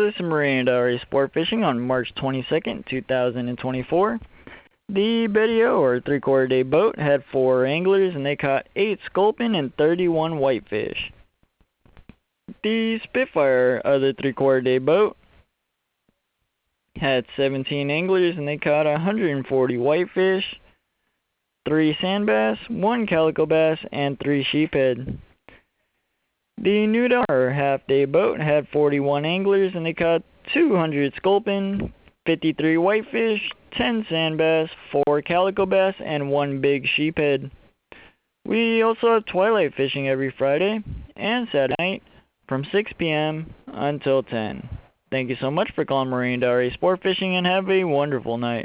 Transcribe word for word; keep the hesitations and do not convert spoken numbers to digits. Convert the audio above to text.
this is Maria and Ari Sport Fishing on March twenty-second, two thousand twenty-four. The Betty-O, or three-quarter day boat, had four anglers and they caught eight sculpin and thirty-one whitefish. The Spitfire, other three-quarter day boat, had seventeen anglers and they caught one hundred forty whitefish, three sand bass, one calico bass, and three sheephead. The New Dar half-day boat had forty-one anglers and they caught two hundred sculpin, fifty-three whitefish, ten sand bass, four calico bass, and one big sheephead. We also have twilight fishing every Friday and Saturday night from six p m until ten. Thank you so much for calling Maria and Dari Sport Fishing and have a wonderful night.